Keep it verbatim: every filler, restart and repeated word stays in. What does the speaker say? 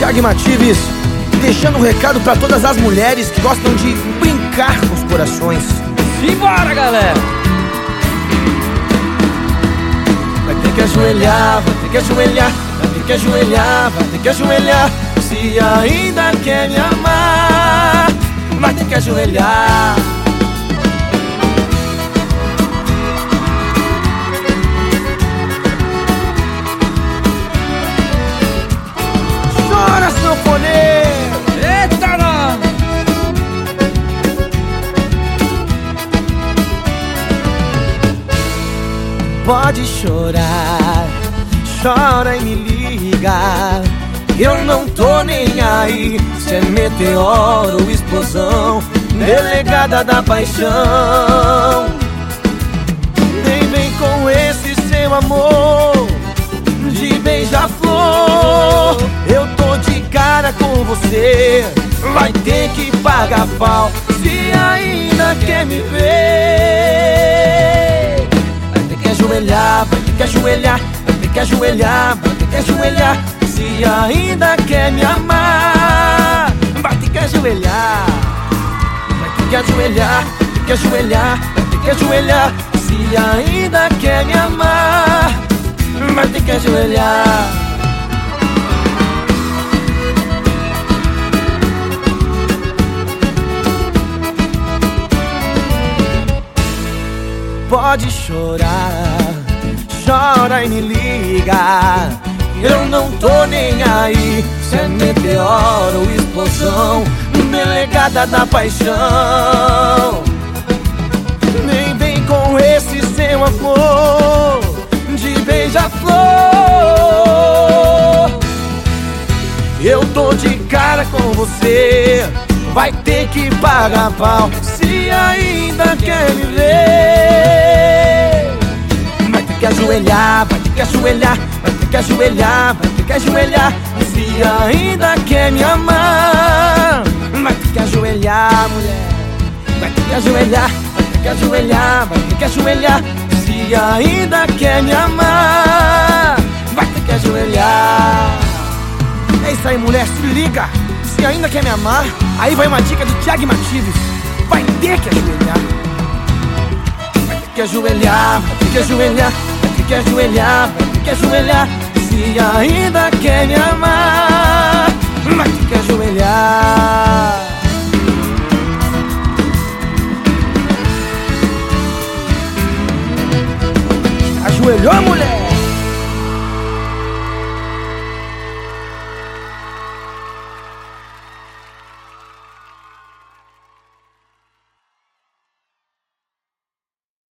Thiago Matives, deixando um recado pra todas as mulheres que gostam de brincar com os corações. Simbora, galera! Vai ter que ajoelhar, vai ter que ajoelhar, vai ter que ajoelhar, vai ter que ajoelhar. Se ainda quer me amar, vai ter que ajoelhar. Chora, sanfoneiro! Eita, não! Pode chorar, chora e me liga. Eu não tô nem aí se é meteoro ou explosão, delegada da paixão. Nem vem com esse seu amor de beija-flor. Eu tô de cara com você, vai ter que pagar pau se ainda quer me ver. Vai ter que ajoelhar, vai ter que ajoelhar, vai ter que ajoelhar, vai ter que ajoelhar. Se ainda quer me amar, vai ter que ajoelhar. Vai ter que ajoelhar, vai ter que ajoelhar, vai ter que ajoelhar. Se ainda quer me amar, vai ter que ajoelhar. Pode chorar, chora e me liga. Eu não tô nem aí se é meteoro ou explosão, delegada da paixão. Nem vem com esse seu amor de beija-flor. Eu tô de cara com você, vai ter que pagar pau se ainda quer me ver. Vai ter que ajoelhar, vai ter que ajoelhar, vai ter que ajoelhar, vai ter que ajoelhar. Se ainda quer me amar, vai ter que ajoelhar, mulher. Vai ter que ajoelhar, vai ter que ajoelhar, vai ter que ajoelhar. Se ainda quer me amar, vai ter que ajoelhar. É isso aí, mulher, se liga. Se ainda quer me amar, aí vai uma dica do Thiago Matives. Vai ter que ajoelhar. Vai ter que ajoelhar, vai ter que ajoelhar, vai ter que ajoelhar, vai ter que ajoelhar. Se ainda quer me amar, vai ter que ajoelhar. Ajoelhou, mulher?